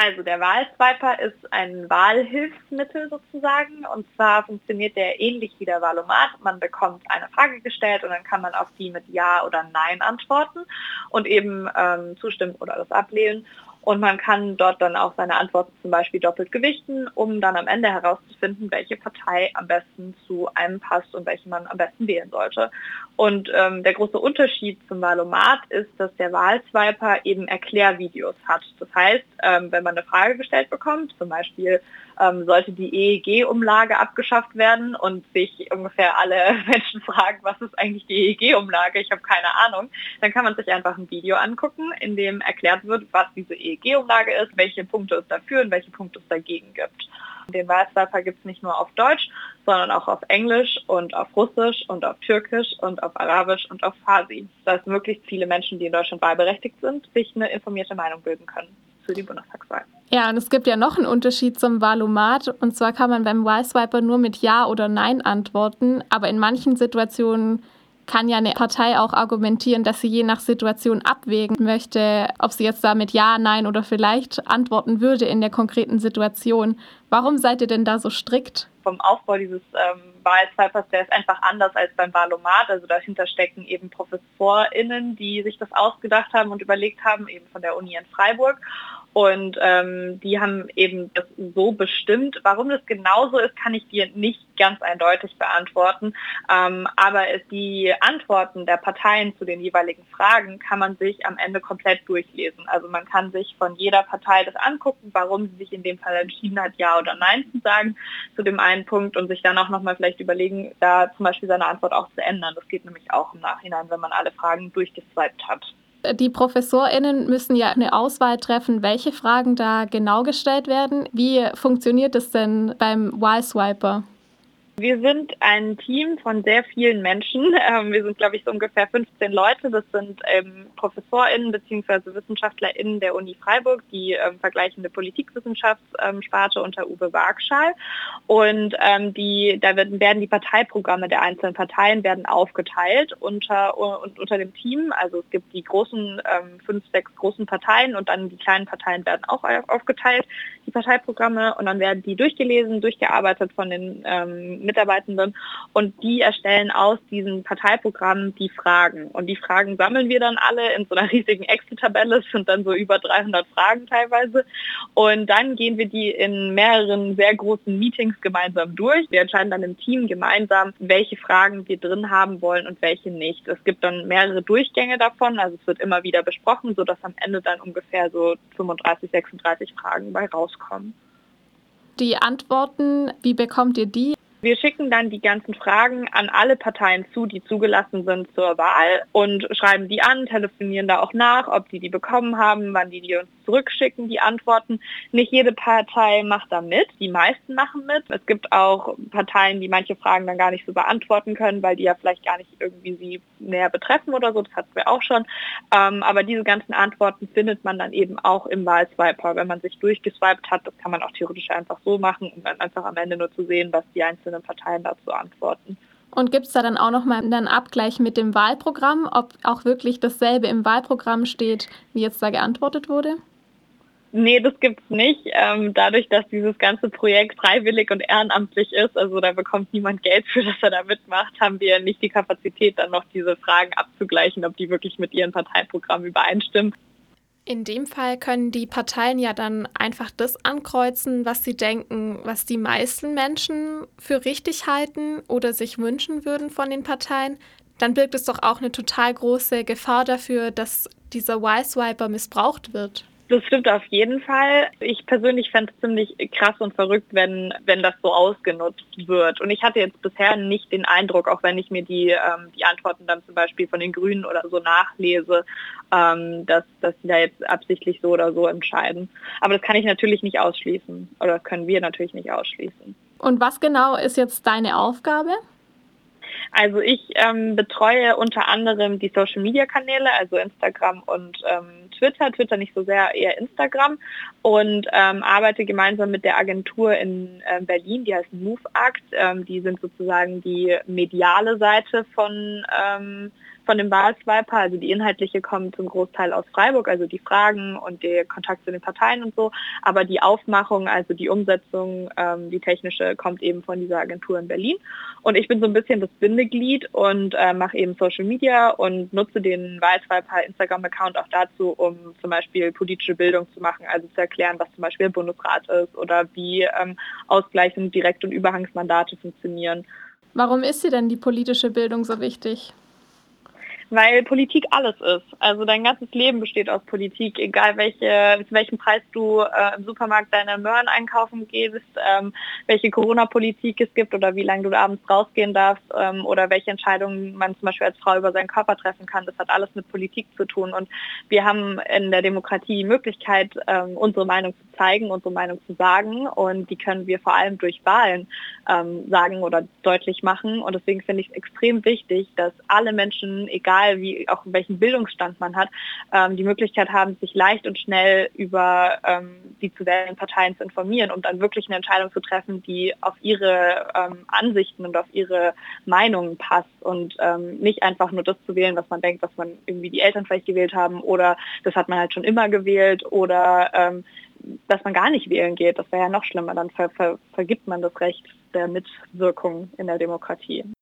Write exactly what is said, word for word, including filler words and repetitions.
Also der Wahlswiper ist ein Wahlhilfsmittel sozusagen, und zwar funktioniert der ähnlich wie der Wahlomat. Man bekommt eine Frage gestellt und dann kann man auf die mit Ja oder Nein antworten und eben ähm, zustimmen oder das ablehnen. Und man kann dort dann auch seine Antworten zum Beispiel doppelt gewichten, um dann am Ende herauszufinden, welche Partei am besten zu einem passt und welche man am besten wählen sollte. Und ähm, der große Unterschied zum Wahlomat ist, dass der Wahlswiper eben Erklärvideos hat. Das heißt, ähm, wenn man eine Frage gestellt bekommt, zum Beispiel ähm, sollte die E E G-Umlage abgeschafft werden und sich ungefähr alle Menschen fragen, was ist eigentlich die E E G-Umlage, ich habe keine Ahnung, dann kann man sich einfach ein Video angucken, in dem erklärt wird, was diese E E G-Umlage ist, welche Punkte es dafür und welche Punkte es dagegen gibt. Den Wahlswiper gibt es nicht nur auf Deutsch, sondern auch auf Englisch und auf Russisch und auf Türkisch und auf Arabisch und auf Farsi, dass möglichst viele Menschen, die in Deutschland wahlberechtigt sind, sich eine informierte Meinung bilden können für die Bundestagswahl. Ja, und es gibt ja noch einen Unterschied zum Wahlomat. Und zwar kann man beim Wahlswiper nur mit Ja oder Nein antworten. Aber in manchen Situationen kann ja eine Partei auch argumentieren, dass sie je nach Situation abwägen möchte, ob sie jetzt da mit Ja, Nein oder vielleicht antworten würde in der konkreten Situation. Warum seid ihr denn da so strikt? Vom Aufbau dieses ähm, Wahlswipers, der ist einfach anders als beim Wahlomat. Also dahinter stecken eben ProfessorInnen, die sich das ausgedacht haben und überlegt haben, eben von der Uni in Freiburg. Und ähm, die haben eben das so bestimmt. Warum das genauso ist, kann ich dir nicht ganz eindeutig beantworten. Ähm, aber es, die Antworten der Parteien zu den jeweiligen Fragen kann man sich am Ende komplett durchlesen. Also man kann sich von jeder Partei das angucken, warum sie sich in dem Fall entschieden hat, Ja oder Nein zu sagen zu dem einen Punkt und sich dann auch nochmal vielleicht überlegen, da zum Beispiel seine Antwort auch zu ändern. Das geht nämlich auch im Nachhinein, wenn man alle Fragen durchgeswiped hat. Die ProfessorInnen müssen ja eine Auswahl treffen, welche Fragen da genau gestellt werden. Wie funktioniert das denn beim Wahlswiper? Wir sind ein Team von sehr vielen Menschen. Wir sind, glaube ich, so ungefähr fünfzehn Leute. Das sind ähm, ProfessorInnen bzw. WissenschaftlerInnen der Uni Freiburg, die ähm, vergleichende Politikwissenschaftssparte ähm, unter Uwe Wagschal. Und ähm, die, da werden, werden die Parteiprogramme der einzelnen Parteien werden aufgeteilt unter, und unter dem Team. Also es gibt die großen, ähm, fünf, sechs großen Parteien und dann die kleinen Parteien werden auch aufgeteilt, die Parteiprogramme. Und dann werden die durchgelesen, durchgearbeitet von den ähm, Mitarbeitenden und die erstellen aus diesen Parteiprogrammen die Fragen. Und die Fragen sammeln wir dann alle in so einer riesigen Excel-Tabelle, es sind dann so über dreihundert Fragen teilweise. Und dann gehen wir die in mehreren sehr großen Meetings gemeinsam durch. Wir entscheiden dann im Team gemeinsam, welche Fragen wir drin haben wollen und welche nicht. Es gibt dann mehrere Durchgänge davon, also es wird immer wieder besprochen, sodass am Ende dann ungefähr so fünfunddreißig, sechsunddreißig Fragen bei rauskommen. Die Antworten, wie bekommt ihr die? Wir schicken dann die ganzen Fragen an alle Parteien zu, die zugelassen sind zur Wahl und schreiben die an, telefonieren da auch nach, ob die die bekommen haben, wann die die uns zurückschicken, die Antworten. Nicht jede Partei macht da mit, die meisten machen mit. Es gibt auch Parteien, die manche Fragen dann gar nicht so beantworten können, weil die ja vielleicht gar nicht irgendwie sie näher betreffen oder so, das hatten wir auch schon. Ähm, aber diese ganzen Antworten findet man dann eben auch im Wahlswiper. Wenn man sich durchgeswiped hat, das kann man auch theoretisch einfach so machen, um dann einfach am Ende nur zu sehen, was die einzelnen Parteien dazu antworten. Und gibt es da dann auch nochmal einen Abgleich mit dem Wahlprogramm, ob auch wirklich dasselbe im Wahlprogramm steht, wie jetzt da geantwortet wurde? Nee, das gibt's nicht. Ähm, dadurch, dass dieses ganze Projekt freiwillig und ehrenamtlich ist, also da bekommt niemand Geld für, dass er da mitmacht, haben wir nicht die Kapazität, dann noch diese Fragen abzugleichen, ob die wirklich mit ihren Parteiprogrammen übereinstimmen. In dem Fall können die Parteien ja dann einfach das ankreuzen, was sie denken, was die meisten Menschen für richtig halten oder sich wünschen würden von den Parteien. Dann birgt es doch auch eine total große Gefahr dafür, dass dieser Wahlswiper missbraucht wird. Das stimmt auf jeden Fall. Ich persönlich fände es ziemlich krass und verrückt, wenn, wenn das so ausgenutzt wird. Und ich hatte jetzt bisher nicht den Eindruck, auch wenn ich mir die, ähm, die Antworten dann zum Beispiel von den Grünen oder so nachlese, ähm, dass, dass die da jetzt absichtlich so oder so entscheiden. Aber das kann ich natürlich nicht ausschließen. Oder das können wir natürlich nicht ausschließen. Und was genau ist jetzt deine Aufgabe? Also ich ähm, betreue unter anderem die Social-Media-Kanäle, also Instagram und ähm, Twitter. Twitter nicht so sehr, eher Instagram. Und ähm, arbeite gemeinsam mit der Agentur in äh, Berlin, die heißt MoveAct. Ähm, die sind sozusagen die mediale Seite von, ähm, von dem Wahlswiper. Also die inhaltliche kommt zum Großteil aus Freiburg, also die Fragen und der Kontakt zu den Parteien und so. Aber die Aufmachung, also die Umsetzung, ähm, die technische, kommt eben von dieser Agentur in Berlin. Und ich bin so ein bisschen das Bindeglied und äh, mache eben Social Media und nutze den Wahlswiper Instagram-Account auch dazu, um zum Beispiel politische Bildung zu machen, also zu erklären, was zum Beispiel der Bundesrat ist oder wie ähm, Ausgleichs- und Direkt- und Überhangsmandate funktionieren. Warum ist dir denn die politische Bildung so wichtig? Weil Politik alles ist. Also dein ganzes Leben besteht aus Politik, egal welche, zu welchem Preis du äh, im Supermarkt deine Möhren einkaufen gehst, ähm, welche Corona-Politik es gibt oder wie lange du abends rausgehen darfst ähm, oder welche Entscheidungen man zum Beispiel als Frau über seinen Körper treffen kann. Das hat alles mit Politik zu tun. Und wir haben in der Demokratie die Möglichkeit, ähm, unsere Meinung zu zeigen, unsere Meinung zu sagen. Und die können wir vor allem durch Wahlen ähm, sagen oder deutlich machen. Und deswegen finde ich es extrem wichtig, dass alle Menschen, egal wie auch welchen Bildungsstand man hat, ähm, die Möglichkeit haben, sich leicht und schnell über ähm, die zu wählenden Parteien zu informieren und dann wirklich eine Entscheidung zu treffen, die auf ihre ähm, Ansichten und auf ihre Meinungen passt und ähm, nicht einfach nur das zu wählen, was man denkt, was man irgendwie die Eltern vielleicht gewählt haben oder das hat man halt schon immer gewählt oder ähm, dass man gar nicht wählen geht. Das wäre ja noch schlimmer, dann ver- ver- vergibt man das Recht der Mitwirkung in der Demokratie.